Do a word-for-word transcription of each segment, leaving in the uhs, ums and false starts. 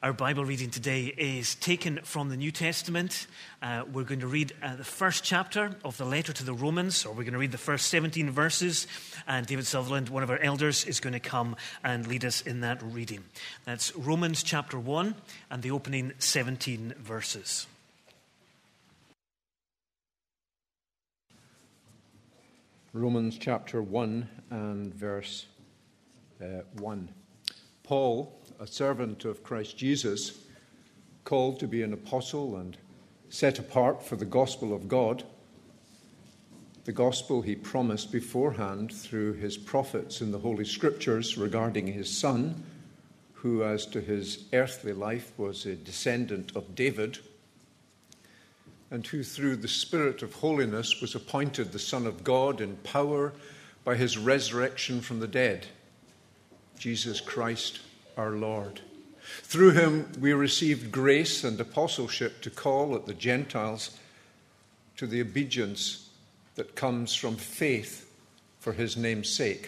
Our Bible reading today is taken from the New Testament. Uh, we're going to read uh, the first chapter of the letter to the Romans, or we're going to read the first seventeen verses, and David Sutherland, one of our elders, is going to come and lead us in that reading. That's Romans chapter one and the opening seventeen verses. Romans chapter one and verse uh, one. Paul, a servant of Christ Jesus, called to be an apostle and set apart for the gospel of God, the gospel he promised beforehand through his prophets in the Holy Scriptures regarding his Son, who as to his earthly life was a descendant of David, and who through the Spirit of holiness was appointed the Son of God in power by his resurrection from the dead, Jesus Christ our Lord. Through him we received grace and apostleship to call at the Gentiles to the obedience that comes from faith for his name's sake.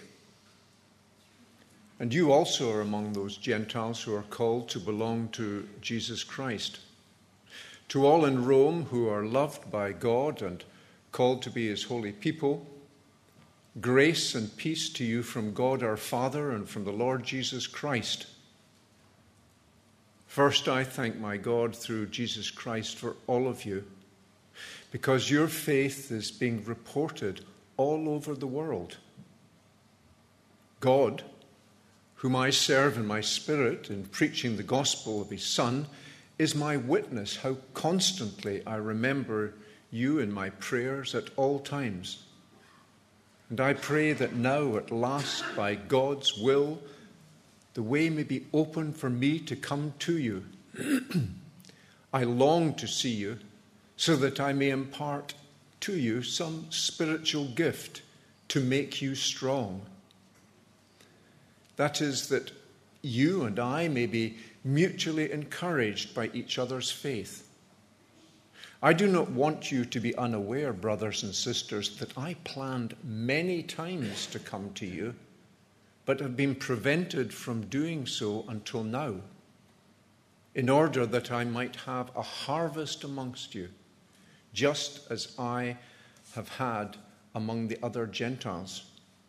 And you also are among those Gentiles who are called to belong to Jesus Christ. To all in Rome who are loved by God and called to be his holy people, grace and peace to you from God our Father and from the Lord Jesus Christ. First, I thank my God through Jesus Christ for all of you, because your faith is being reported all over the world. God, whom I serve in my spirit in preaching the gospel of his Son, is my witness how constantly I remember you in my prayers at all times. And I pray that now at last, by God's will, the way may be open for me to come to you. I long to see you so that I may impart to you some spiritual gift to make you strong. That is, that you and I may be mutually encouraged by each other's faith. I do not want you to be unaware, brothers and sisters, that I planned many times to come to you, but have been prevented from doing so until now, in order that I might have a harvest amongst you, just as I have had among the other Gentiles.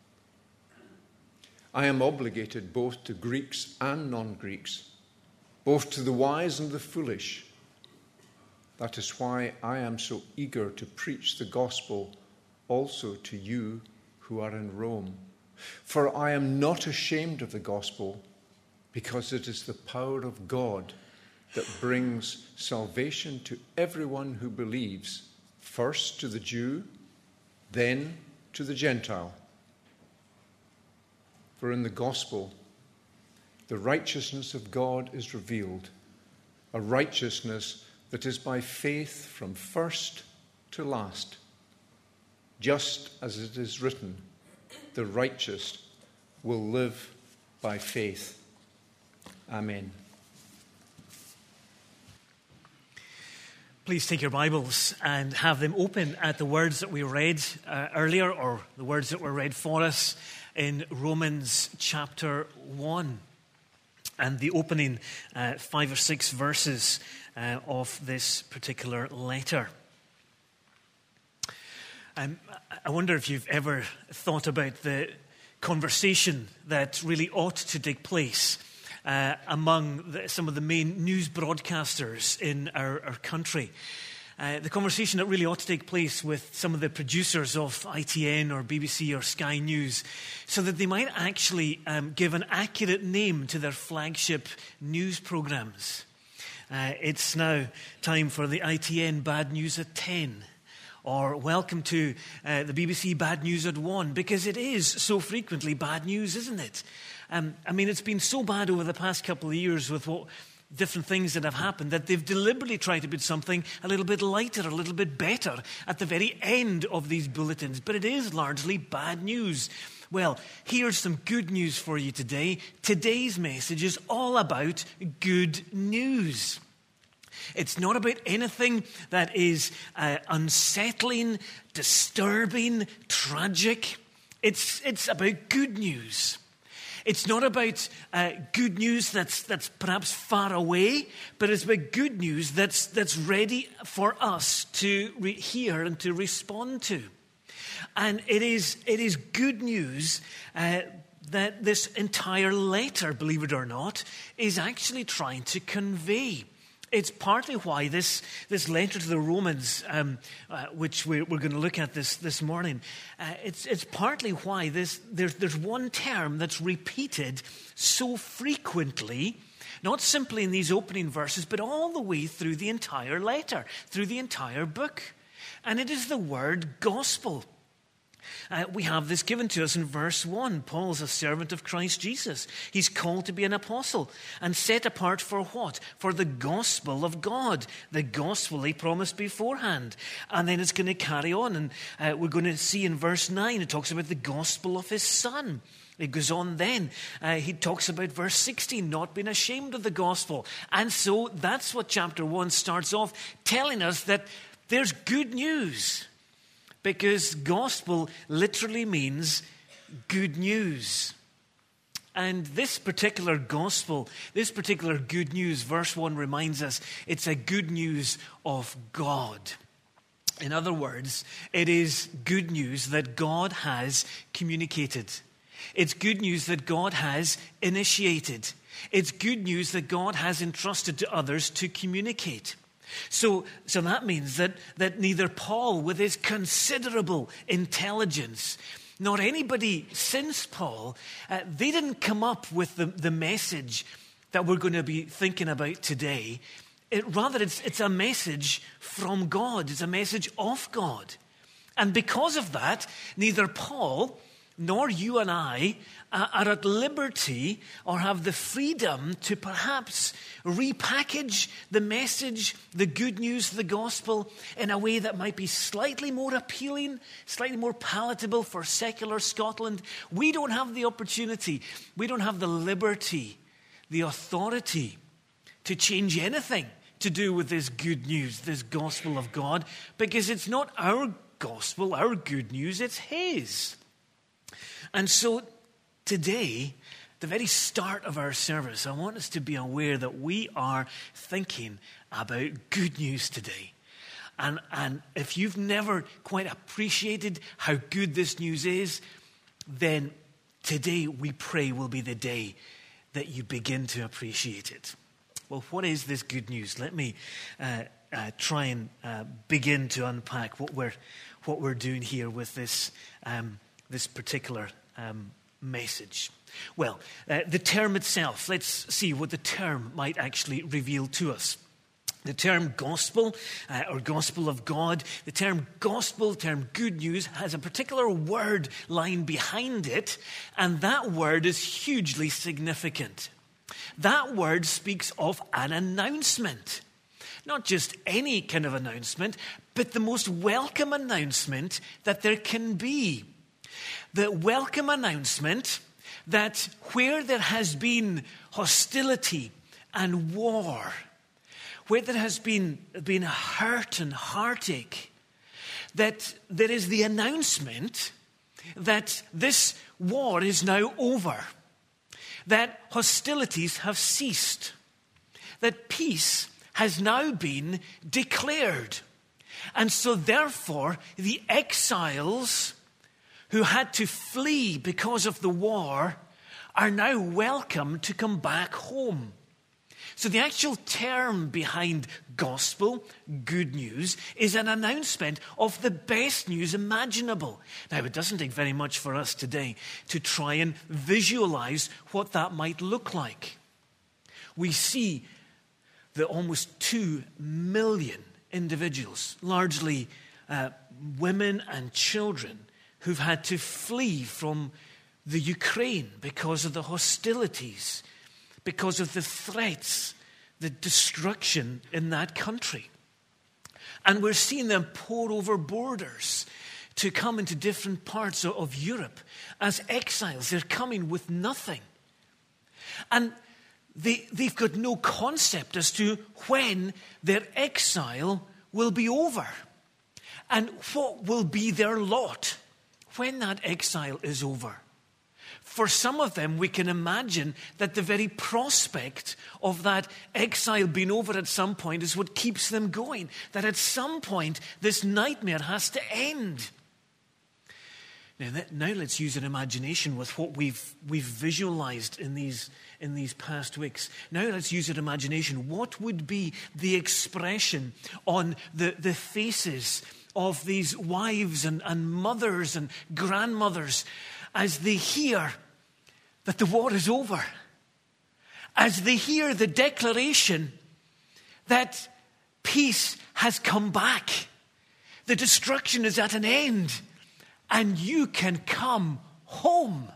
I am obligated both to Greeks and non-Greeks, both to the wise and the foolish. That is why I am so eager to preach the gospel also to you who are in Rome. For I am not ashamed of the gospel, because it is the power of God that brings salvation to everyone who believes, first to the Jew, then to the Gentile. For in the gospel, the righteousness of God is revealed, a righteousness that is by faith from first to last, just as it is written, the righteous will live by faith. Amen. Please take your Bibles and have them open at the words that we read uh, earlier, or the words that were read for us in Romans chapter one, and the opening uh, five or six verses uh, of this particular letter. Um, I wonder if you've ever thought about the conversation that really ought to take place uh, among the, some of the main news broadcasters in our, our country. Uh, the conversation that really ought to take place with some of the producers of I T N or B B C or Sky News, so that they might actually um, give an accurate name to their flagship news programmes. Uh, it's now time for the I T N Bad News at ten. Or welcome to uh, the B B C Bad News at one, because it is so frequently bad news, isn't it? Um, I mean, it's been so bad over the past couple of years with what different things that have happened that they've deliberately tried to put something a little bit lighter, a little bit better at the very end of these bulletins. But it is largely bad news. Well, here's some good news for you today. Today's message is all about good news. It's not about anything that is uh, unsettling, disturbing, tragic. It's, it's about good news. It's not about uh, good news that's that's perhaps far away, but it's about good news that's that's ready for us to re- hear and to respond to. And it is it is good news uh, that this entire letter, believe it or not, is actually trying to convey. It's partly why this, this letter to the Romans, um, uh, which we're, we're going to look at this, this morning, uh, it's, it's partly why this, there's, there's one term that's repeated so frequently, not simply in these opening verses, but all the way through the entire letter, through the entire book. And it is the word gospel. Uh, we have this given to us in verse one. Paul's a servant of Christ Jesus. He's called to be an apostle and set apart for what? For the gospel of God, the gospel he promised beforehand. And then it's going to carry on, and uh, we're going to see in verse nine, it talks about the gospel of his Son. It goes on then. Uh, he talks about verse sixteen, not being ashamed of the gospel. And so that's what chapter one starts off, telling us that there's good news. Because gospel literally means good news. And this particular gospel, this particular good news, verse one reminds us, it's a good news of God. In other words, it is good news that God has communicated. It's good news that God has initiated. It's good news that God has entrusted to others to communicate. So, so that means that, that neither Paul, with his considerable intelligence, nor anybody since Paul, uh, they didn't come up with the, the message that we're going to be thinking about today. It, rather, it's, it's a message from God. It's a message of God. And because of that, neither Paul nor you and I uh, are at liberty or have the freedom to perhaps repackage the message, the good news, the gospel, in a way that might be slightly more appealing, slightly more palatable for secular Scotland. We don't have the opportunity, we don't have the liberty, the authority to change anything to do with this good news, this gospel of God, because it's not our gospel, our good news, it's his. And so today, the very start of our service, I want us to be aware that we are thinking about good news today. And, and if you've never quite appreciated how good this news is, then today we pray will be the day that you begin to appreciate it. Well, what is this good news? Let me uh, uh, try and uh, begin to unpack what we're what we're doing here with this um, this particular um, message. Well, uh, the term itself. Let's see what the term might actually reveal to us. The term gospel, uh, or gospel of God, the term gospel, the term good news, has a particular word line behind it, and that word is hugely significant. That word speaks of an announcement. Not just any kind of announcement, but the most welcome announcement that there can be. The welcome announcement that where there has been hostility and war, where there has been, been hurt and heartache, that there is the announcement that this war is now over, that hostilities have ceased, that peace has now been declared. And so therefore, the exiles who had to flee because of the war are now welcome to come back home. So the actual term behind gospel, good news, is an announcement of the best news imaginable. Now, it doesn't take very much for us today to try and visualize what that might look like. We see the almost two million individuals, largely uh, women and children, who've had to flee from the Ukraine because of the hostilities, because of the threats, the destruction in that country. And we're seeing them pour over borders to come into different parts of Europe as exiles. They're coming with nothing. And they, they've got no concept as to when their exile will be over and what will be their lot when that exile is over. for some of them, we can imagine that the very prospect of that exile being over at some point is what keeps them going. That at some point, this nightmare has to end. Now, that, now let's use an imagination with what we've we've visualized in these in these past weeks. Now let's use an imagination. What would be the expression on the, the faces of these wives and, and mothers and grandmothers as they hear that the war is over? As they hear the declaration that peace has come back, the destruction is at an end, and you can come home.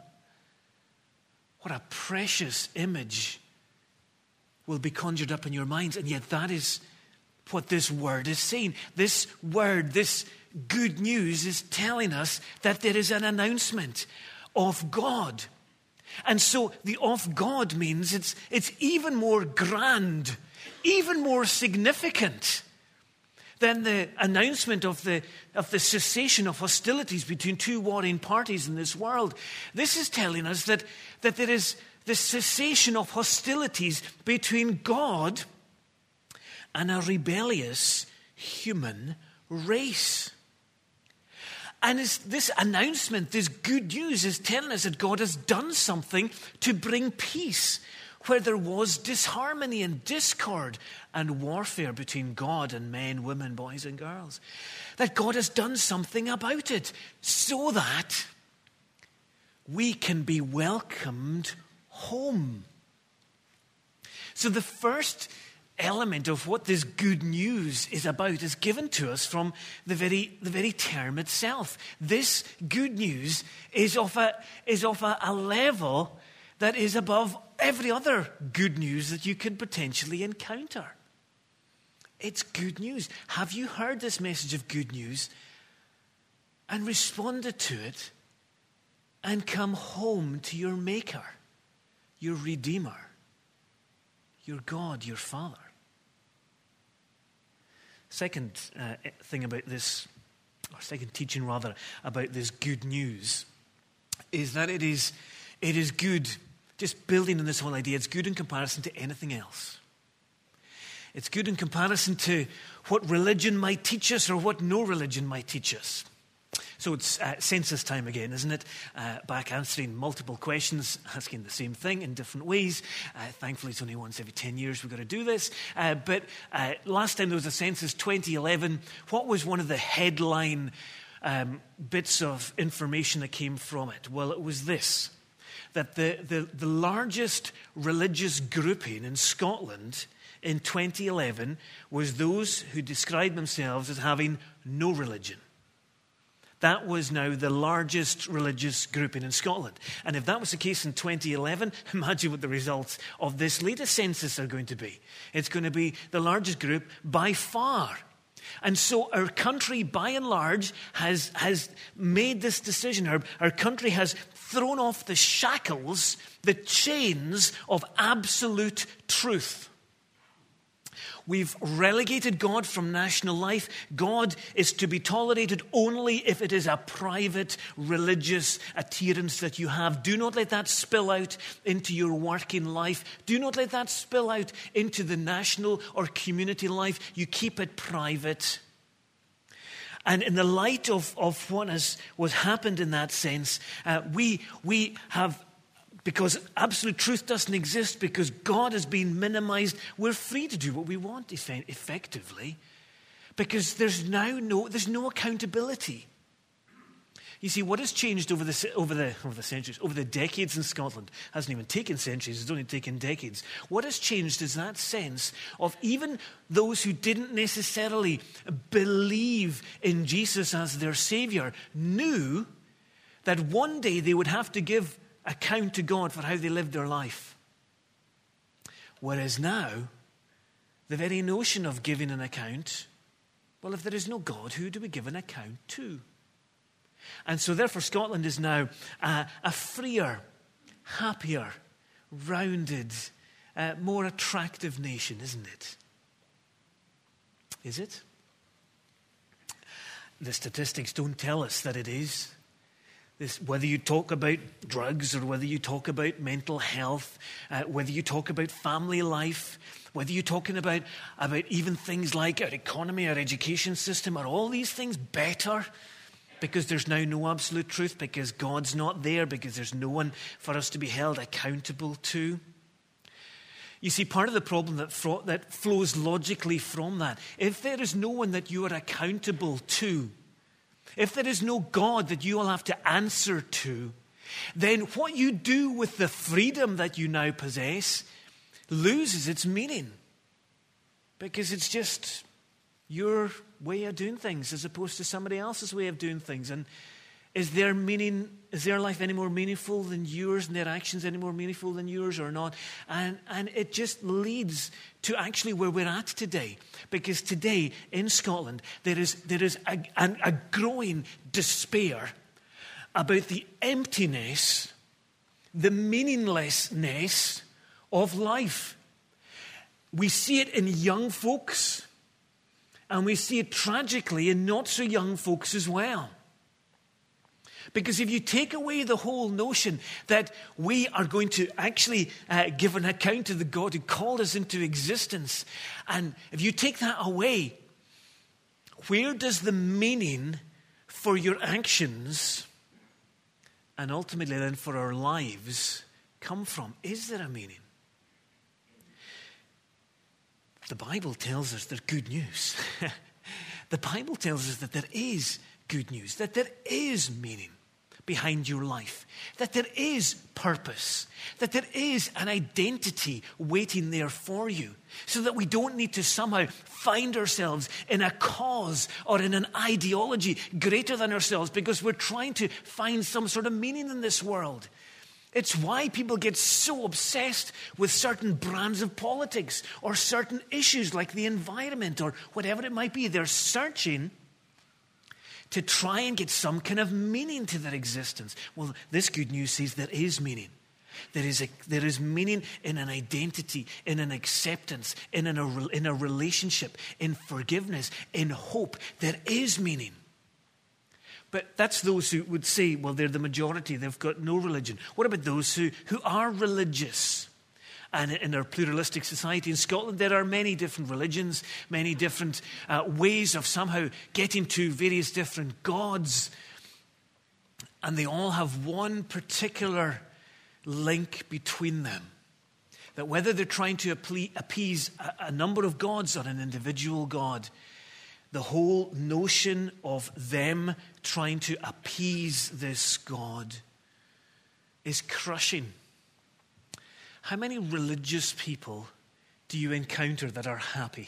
What a precious image will be conjured up in your minds. And yet that is what this word is saying. This word, this good news is telling us that there is an announcement of God. And so the of God means it's, it's even more grand, even more significant than the announcement of the, of the cessation of hostilities between two warring parties in this world. This is telling us that, that there is the cessation of hostilities between God and a rebellious human race. And it's this announcement, this good news, is telling us that God has done something to bring peace where there was disharmony and discord and warfare between God and men, women, boys and girls. That God has done something about it so that we can be welcomed home. So the first element of what this good news is about is given to us from the very, the very term itself. This good news is of a, is of a, a level that is above every other good news that you could potentially encounter. It's good news. Have you heard this message of good news and responded to it and come home to your Maker, your Redeemer, your God, your Father? Second uh, thing about this, or second teaching rather, about this good news is that it is, it is good. Just building on this whole idea, it's good in comparison to anything else. It's good in comparison to what religion might teach us or what no religion might teach us. So it's uh, census time again, isn't it? Uh, back answering multiple questions, asking the same thing in different ways. Uh, thankfully, it's only once every ten years we've got to do this. Uh, but uh, last time there was a census, twenty eleven, what was one of the headline um, bits of information that came from it? Well, it was this. That the, the, the largest religious grouping in Scotland in twenty eleven was those who described themselves as having no religion. That was now the largest religious grouping in Scotland. And if that was the case in twenty eleven, imagine what the results of this latest census are going to be. It's going to be the largest group by far. And so our country, by and large, has, has made this decision. Our, our country has thrown off the shackles, the chains of absolute truth. We've relegated God from national life. God is to be tolerated only if it is a private religious adherence that you have. Do not let that spill out into your working life. Do not let that spill out into the national or community life. You keep it private. And in the light of, of what has what happened in that sense, uh, we we have, because absolute truth doesn't exist, because God has been minimized, we're free to do what we want effectively, because there's now no there's no accountability. You see, what has changed over the over the over the centuries, over the decades in Scotland, hasn't even taken centuries, it's only taken decades. What has changed is that sense of even those who didn't necessarily believe in Jesus as their Savior knew that one day they would have to give account to God for how they lived their life. Whereas now, the very notion of giving an account, well, if there is no God, who do we give an account to? And so therefore Scotland is now a, a freer, happier, rounded, uh, more attractive nation, isn't it? Is it? The statistics don't tell us that it is. This, whether you talk about drugs or whether you talk about mental health, uh, whether you talk about family life, whether you're talking about, about even things like our economy, our education system, are all these things better because there's now no absolute truth, because God's not there, because there's no one for us to be held accountable to? You see, part of the problem that, fro- that flows logically from that, if there is no one that you are accountable to, if there is no God that you will have to answer to, then what you do with the freedom that you now possess loses its meaning, because it's just your way of doing things as opposed to somebody else's way of doing things. And is their meaning, is their life any more meaningful than yours, and their actions any more meaningful than yours or not? And, and it just leads to actually where we're at today. Because today in Scotland, there is, there is a, a, a growing despair about the emptiness, the meaninglessness of life. We see it in young folks, and we see it tragically in not so young folks as well. Because if you take away the whole notion that we are going to actually uh, give an account to the God who called us into existence, and if you take that away, where does the meaning for your actions and ultimately then for our lives come from? Is there a meaning? The Bible tells us there's good news. The Bible tells us that there is good news, that there is meaning behind your life, that there is purpose, that there is an identity waiting there for you, so that we don't need to somehow find ourselves in a cause or in an ideology greater than ourselves because we're trying to find some sort of meaning in this world. It's why people get so obsessed with certain brands of politics or certain issues like the environment or whatever it might be. They're searching to try and get some kind of meaning to their existence. Well, this good news says there is meaning. There is, a, there is meaning in an identity, in an acceptance, in, an, a, in a relationship, in forgiveness, in hope. There is meaning. But that's those who would say, well, they're the majority, they've got no religion. What about those who, who are religious? And in our pluralistic society in Scotland, there are many different religions, many different uh, ways of somehow getting to various different gods. And they all have one particular link between them. That whether they're trying to appease a, a number of gods or an individual God, the whole notion of them trying to appease this God is crushing. How many religious people do you encounter that are happy?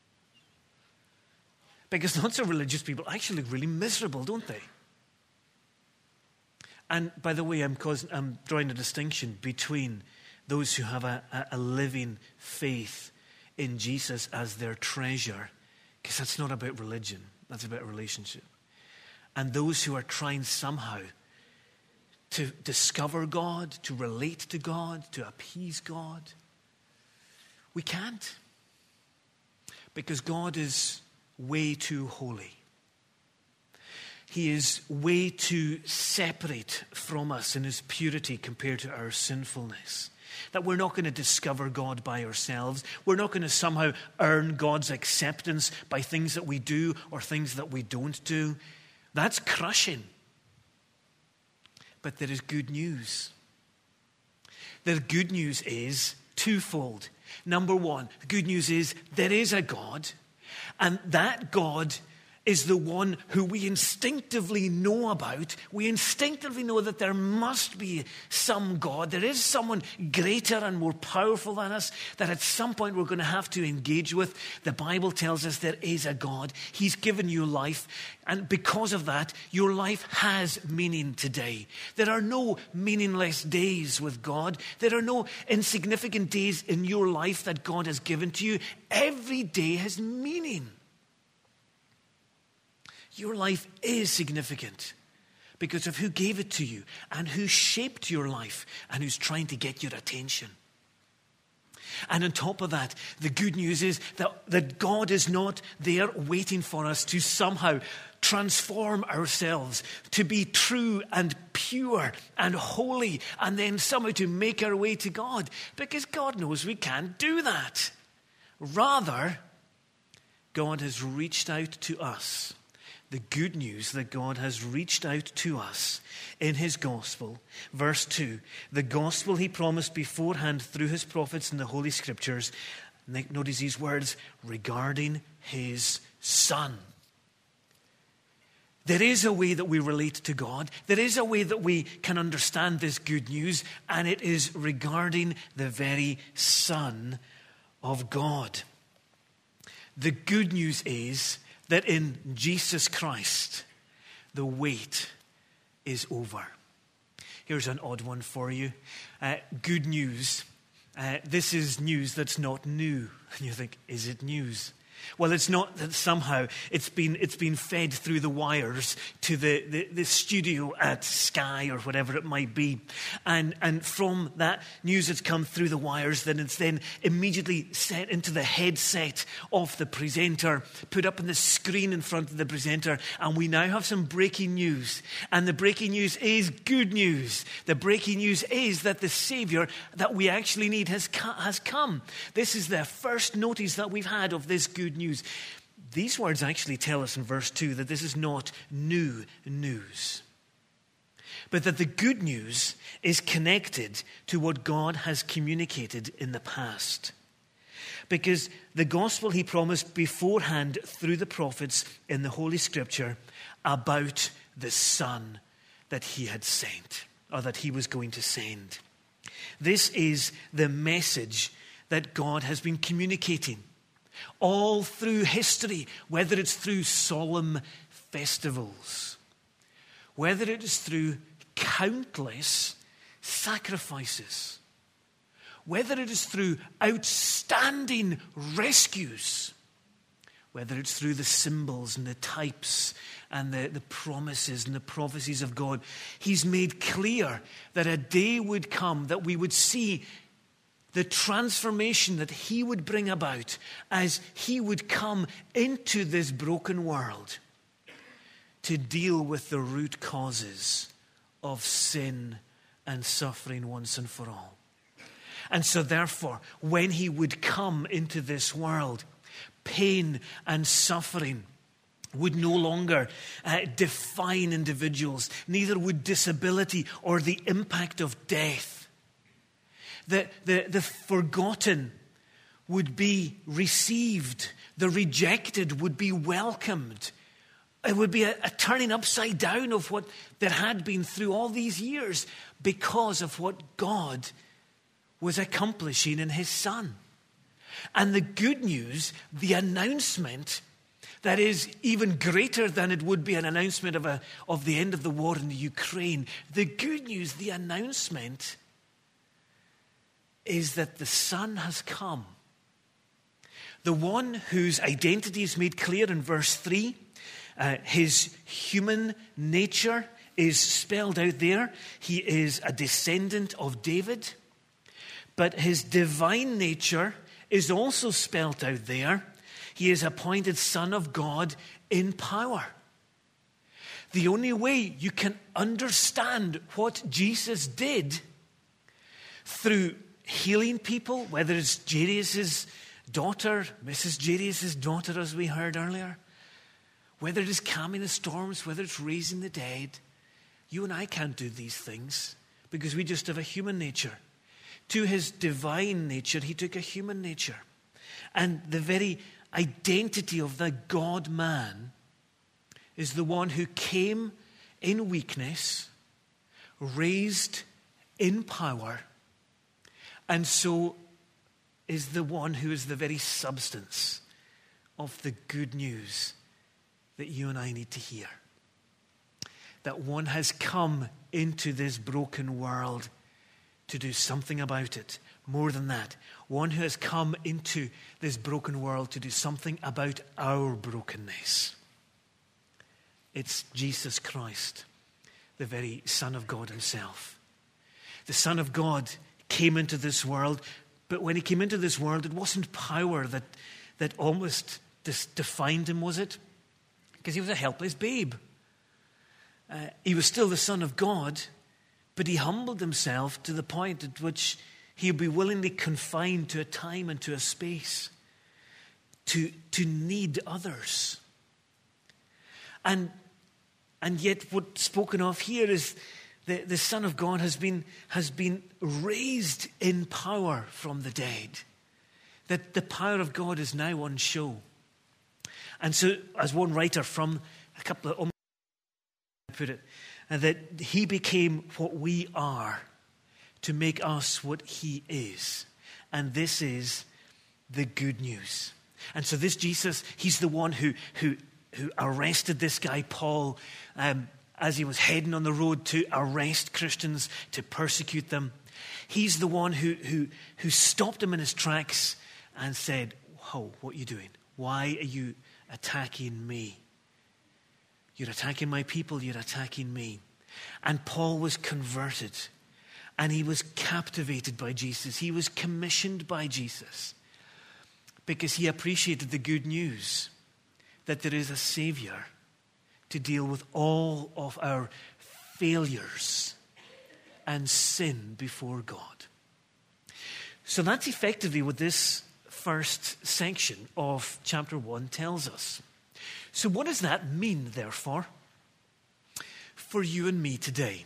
Because not so religious people actually look really miserable, don't they? And by the way, I'm, causing, I'm drawing a distinction between those who have a, a, a living faith in Jesus as their treasure, because that's not about religion, that's about a relationship. And those who are trying somehow to discover God, to relate to God, to appease God. We can't. Because God is way too holy. He is way too separate from us in his purity compared to our sinfulness. That we're not going to discover God by ourselves. We're not going to somehow earn God's acceptance by things that we do or things that we don't do. That's crushing. But there is good news. The good news is twofold. Number one, the good news is there is a God, and that God is the one who we instinctively know about. We instinctively know that there must be some God. There is someone greater and more powerful than us that at some point we're going to have to engage with. The Bible tells us there is a God. He's given you life. And because of that, your life has meaning today. There are no meaningless days with God. There are no insignificant days in your life that God has given to you. Every day has meaning. Your life is significant because of who gave it to you and who shaped your life and who's trying to get your attention. And on top of that, the good news is that, that God is not there waiting for us to somehow transform ourselves to be true and pure and holy and then somehow to make our way to God, because God knows we can't do that. Rather, God has reached out to us. The good news that God has reached out to us in his gospel. Verse two, the gospel he promised beforehand through his prophets in the Holy Scriptures. Notice these words, regarding his Son. There is a way that we relate to God. There is a way that we can understand this good news, and it is regarding the very Son of God. The good news is that in Jesus Christ, the wait is over. Here's an odd one for you. Uh, good news. Uh, this is news that's not new. And you think, is it news? Well, it's not that somehow it's been it's been fed through the wires to the, the, the studio at Sky or whatever it might be. And, and from that news that's come through the wires, then it's then immediately set into the headset of the presenter, put up on the screen in front of the presenter, and we now have some breaking news. And the breaking news is good news. The breaking news is that the Savior that we actually need has, has come. This is the first notice that we've had of this good news. These words actually tell us in verse two that this is not new news, but that the good news is connected to what God has communicated in the past. Because the gospel he promised beforehand through the prophets in the Holy Scripture about the Son that he had sent, or that he was going to send. This is the message that God has been communicating all through history, whether it's through solemn festivals, whether it is through countless sacrifices, whether it is through outstanding rescues, whether it's through the symbols and the types and the, the promises and the prophecies of God. He's made clear that a day would come that we would see the transformation that he would bring about as he would come into this broken world to deal with the root causes of sin and suffering once and for all. And so therefore, when he would come into this world, pain and suffering would no longer uh, define individuals. Neither would disability or the impact of death. The, the, the forgotten would be received. The rejected would be welcomed. It would be a, a turning upside down of what there had been through all these years because of what God was accomplishing in his Son. And the good news, the announcement that is even greater than it would be an announcement of, a, of the end of the war in the Ukraine. The good news, the announcement is that the Son has come. The one whose identity is made clear in verse three, uh, his human nature is spelled out there. He is a descendant of David, but his divine nature is also spelled out there. He is appointed Son of God in power. The only way you can understand what Jesus did through healing people, whether it's Jairus' daughter, Missus Jairus' daughter, as we heard earlier, whether it is calming the storms, whether it's raising the dead, you and I can't do these things because we just have a human nature. To his divine nature, he took a human nature. And the very identity of the God-man is the one who came in weakness, raised in power, and so is the one who is the very substance of the good news that you and I need to hear. That one has come into this broken world to do something about it. More than that, one who has come into this broken world to do something about our brokenness. It's Jesus Christ, the very Son of God himself. The Son of God came into this world But when he came into this world, it wasn't power that, that almost dis- defined him, was it? Because he was a helpless babe. Uh, he was still the Son of God, but he humbled himself to the point at which he would be willingly confined to a time and to a space, to, to need others. And, and yet what's spoken of here is the, the Son of God has been, has been raised in power from the dead. That the power of God is now on show. And so, as one writer from a couple of put it, that he became what we are to make us what he is. And this is the good news. And so this Jesus, he's the one who who who arrested this guy Paul um, as he was heading on the road to arrest Christians, to persecute them. He's the one who who who stopped him in his tracks and said, "Whoa, what are you doing? Why are you attacking me? You're attacking my people, you're attacking me." And Paul was converted, and he was captivated by Jesus. He was commissioned by Jesus because he appreciated the good news that there is a Savior to deal with all of our failures and sin before God. So that's effectively what this first section of chapter one tells us. So what does that mean, therefore, for you and me today?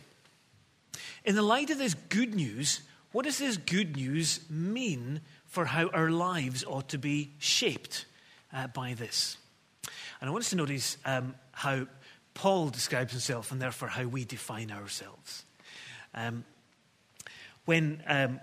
In the light of this good news, what does this good news mean for how our lives ought to be shaped uh, by this? And I want us to notice um, how Paul describes himself and therefore how we define ourselves. Um, when, um,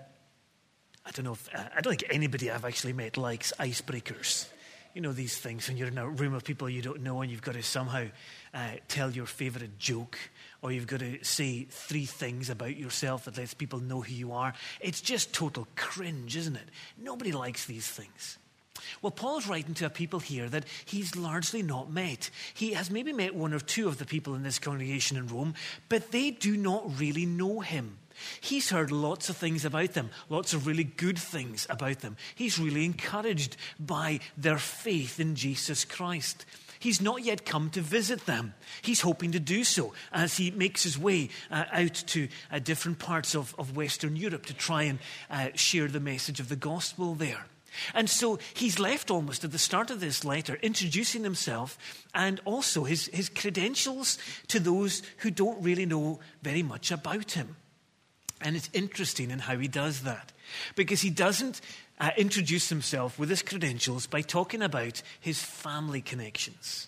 I don't know if, uh, I don't think anybody I've actually met likes icebreakers. You know, these things when you're in a room of people you don't know and you've got to somehow uh, tell your favorite joke, or you've got to say three things about yourself that lets people know who you are. It's just total cringe, isn't it? Nobody likes these things. Well, Paul's writing to a people here that he's largely not met. He has maybe met one or two of the people in this congregation in Rome, but they do not really know him. He's heard lots of things about them, lots of really good things about them. He's really encouraged by their faith in Jesus Christ. He's not yet come to visit them. He's hoping to do so as he makes his way uh, out to uh, different parts of, of Western Europe to try and uh, share the message of the gospel there. And so he's left almost at the start of this letter introducing himself and also his, his credentials to those who don't really know very much about him. And it's interesting in how he does that, because he doesn't uh, introduce himself with his credentials by talking about his family connections.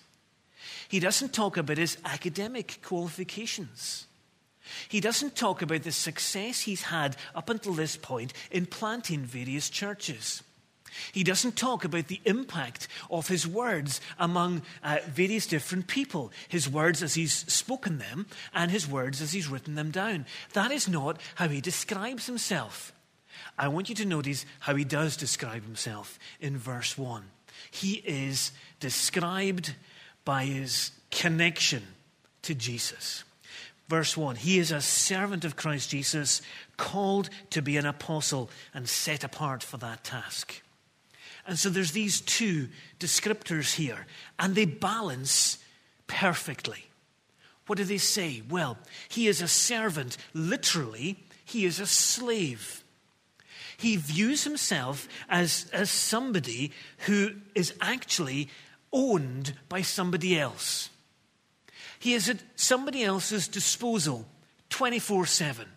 He doesn't talk about his academic qualifications. He doesn't talk about the success he's had up until this point in planting various churches. He doesn't talk about the impact of his words among uh, various different people, his words as he's spoken them and his words as he's written them down. That is not how he describes himself. I want you to notice how he does describe himself in verse one. He is described by his connection to Jesus. Verse one, he is a servant of Christ Jesus, called to be an apostle and set apart for that task. And so there's these two descriptors here, and they balance perfectly. What do they say? Well, he is a servant. Literally, he is a slave. He views himself as, as somebody who is actually owned by somebody else. He is at somebody else's disposal twenty-four seven.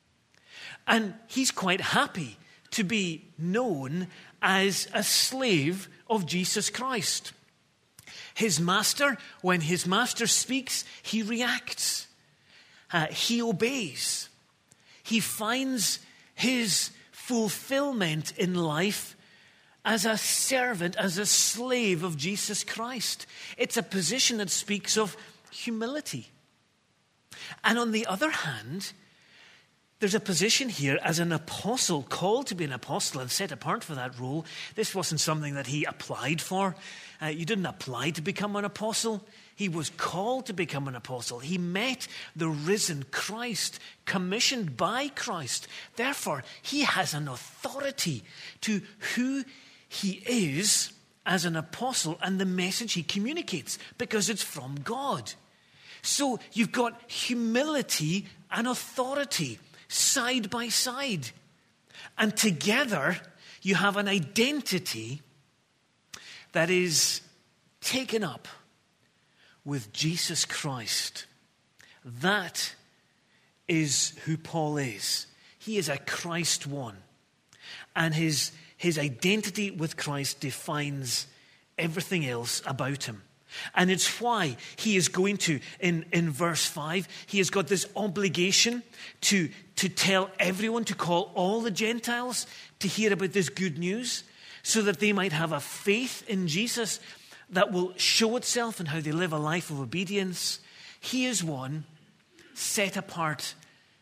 And he's quite happy to be known as a slave of Jesus Christ. His master, when his master speaks, he reacts. Uh, he obeys. He finds his fulfillment in life as a servant, as a slave of Jesus Christ. It's a position that speaks of humility. And on the other hand, there's a position here as an apostle, called to be an apostle and set apart for that role. This wasn't something that he applied for. Uh, you didn't apply to become an apostle. He was called to become an apostle. He met the risen Christ, commissioned by Christ. Therefore, he has an authority to who he is as an apostle and the message he communicates, because it's from God. So you've got humility and authority side by side. And together you have an identity that is taken up with Jesus Christ. That is who Paul is. He is a Christ one. And his, his identity with Christ defines everything else about him. And it's why he is going to, in, in verse five, he has got this obligation to, to tell everyone, to call all the Gentiles to hear about this good news, so that they might have a faith in Jesus that will show itself in how they live a life of obedience. He is one set apart,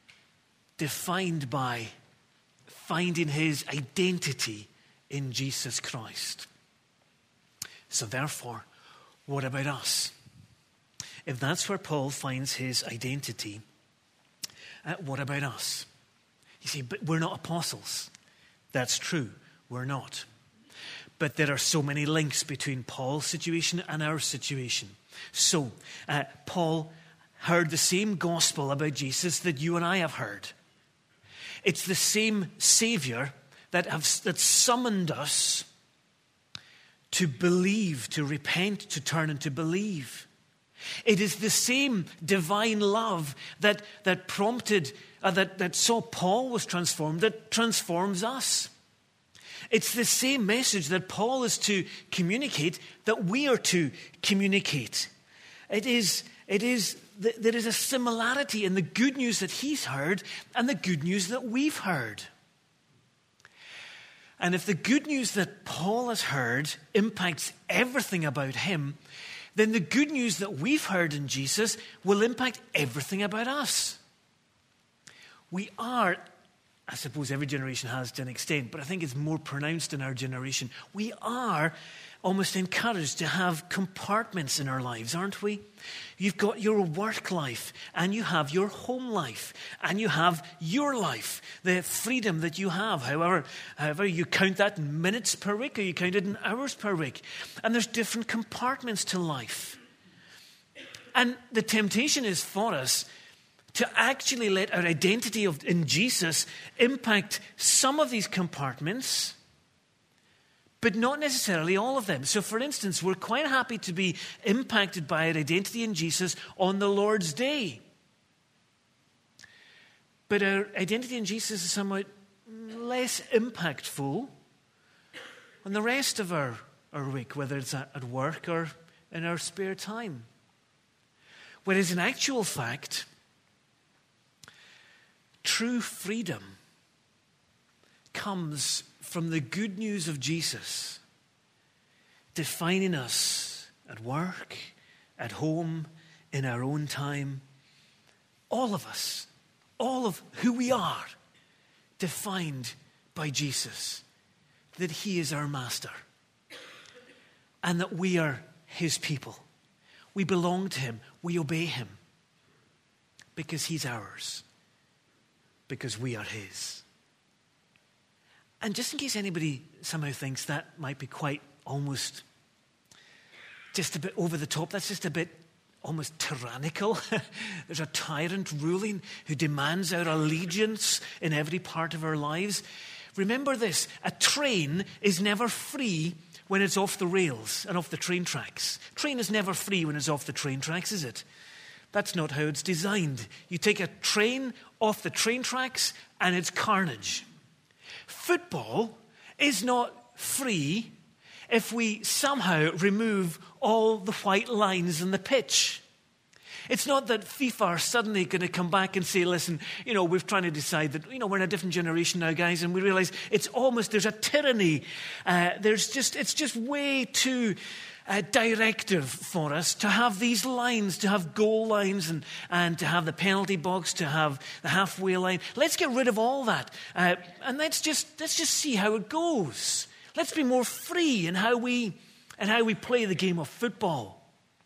defined by finding his identity in Jesus Christ. So therefore, what about us? If that's where Paul finds his identity, uh, what about us? You see, but we're not apostles. That's true, we're not. But there are so many links between Paul's situation and our situation. So, uh, Paul heard the same gospel about Jesus that you and I have heard. It's the same Savior that, have, that summoned us to believe, to repent, to turn and to believe. It is the same divine love that, that prompted, uh, that, that saw Paul was transformed, that transforms us. It's the same message that Paul is to communicate that we are to communicate. It is, it is, there is a similarity in the good news that he's heard and the good news that we've heard. And if the good news that Paul has heard impacts everything about him, then the good news that we've heard in Jesus will impact everything about us. We are, I suppose every generation has to an extent, but I think it's more pronounced in our generation. We are almost encouraged to have compartments in our lives, aren't we? You've got your work life, and you have your home life, and you have your life, the freedom that you have, however, however you count that in minutes per week, or you count it in hours per week. And there's different compartments to life. And the temptation is for us to actually let our identity of, in Jesus impact some of these compartments, but not necessarily all of them. So, for instance, we're quite happy to be impacted by our identity in Jesus on the Lord's Day. But our identity in Jesus is somewhat less impactful on the rest of our, our week, whether it's at work or in our spare time. Whereas in actual fact, true freedom comes from the good news of Jesus defining us at work, at home, in our own time. All of us, all of who we are, defined by Jesus, that he is our master and that we are his people. We belong to him. We obey him because he's ours, because we are his. And just in case anybody somehow thinks that might be quite almost just a bit over the top, that's just a bit almost tyrannical. There's a tyrant ruling who demands our allegiance in every part of our lives. Remember this, a train is never free when it's off the rails and off the train tracks. Train is never free when it's off the train tracks, is it? That's not how it's designed. You take a train off the train tracks and it's carnage. Football is not free if we somehow remove all the white lines in the pitch. It's not that FIFA are suddenly going to come back and say, listen, you know, we're trying to decide that, you know, we're in a different generation now, guys, and we realize it's almost, there's a tyranny. Uh, there's just, it's just way too uh, directive for us to have these lines, to have goal lines and, and to have the penalty box, to have the halfway line. Let's get rid of all that. Uh, and let's just, let's just see how it goes. Let's be more free in how we, in how we play the game of football.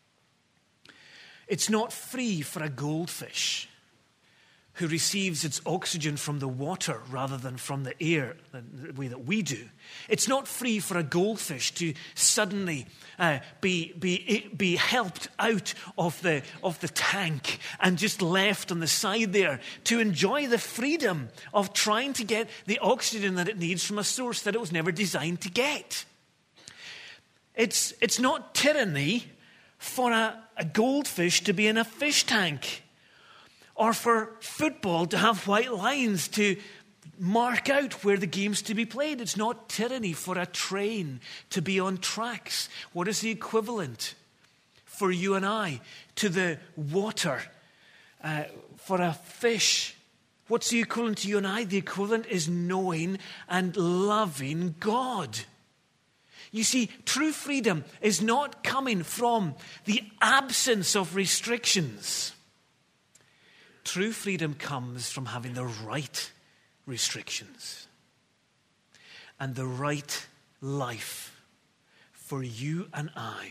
It's not free for a goldfish who receives its oxygen from the water rather than from the air, the way that we do. It's not free for a goldfish to suddenly uh, be, be, be helped out of the, of the tank and just left on the side there to enjoy the freedom of trying to get the oxygen that it needs from a source that it was never designed to get. It's, it's not tyranny for a, a goldfish to be in a fish tank, or for football to have white lines to mark out where the game's to be played. It's not tyranny for a train to be on tracks. What is the equivalent for you and I to the water uh, for a fish? What's the equivalent to you and I? The equivalent is knowing and loving God. You see, true freedom is not coming from the absence of restrictions. True freedom comes from having the right restrictions. And the right life for you and I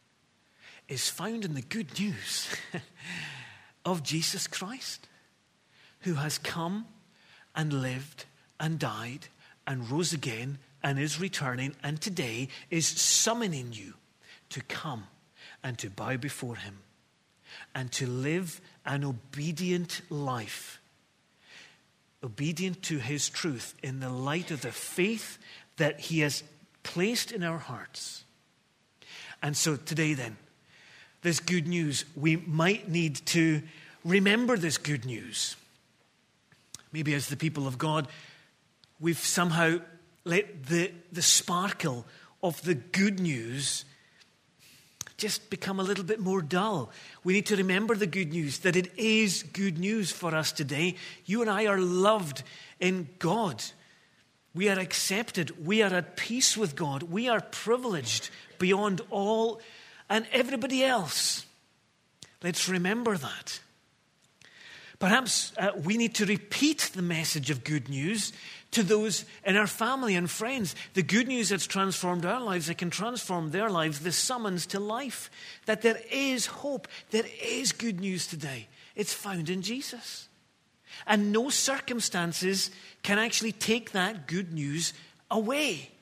is found in the good news of Jesus Christ, who has come and lived and died and rose again and is returning, and today is summoning you to come and to bow before him and to live an obedient life, obedient to his truth in the light of the faith that he has placed in our hearts. And so today then, this good news, we might need to remember this good news. Maybe as the people of God, we've somehow let the, the sparkle of the good news just become a little bit more dull. We need to remember the good news, that it is good news for us today. You and I are loved in God. We are accepted. We are at peace with God. We are privileged beyond all and everybody else. Let's remember that. Perhaps uh, we need to repeat the message of good news to those in our family and friends. The good news that's transformed our lives, that can transform their lives, the summons to life. That there is hope. There is good news today. It's found in Jesus. And no circumstances can actually take that good news away.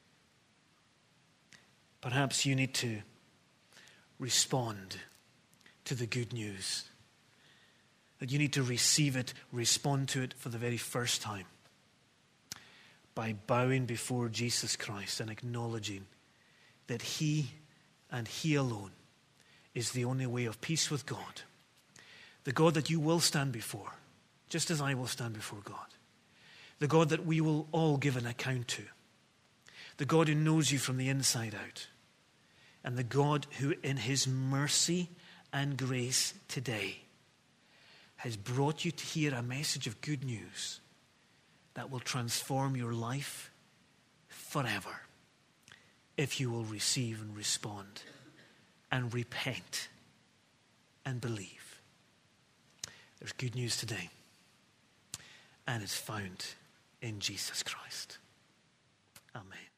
Perhaps you need to respond to the good news. That you need to receive it, respond to it for the very first time by bowing before Jesus Christ and acknowledging that he and he alone is the only way of peace with God. The God that you will stand before, just as I will stand before God. The God that we will all give an account to. The God who knows you from the inside out. And the God who in his mercy and grace today has brought you to hear a message of good news that will transform your life forever if you will receive and respond and repent and believe. There's good news today, and it's found in Jesus Christ. Amen.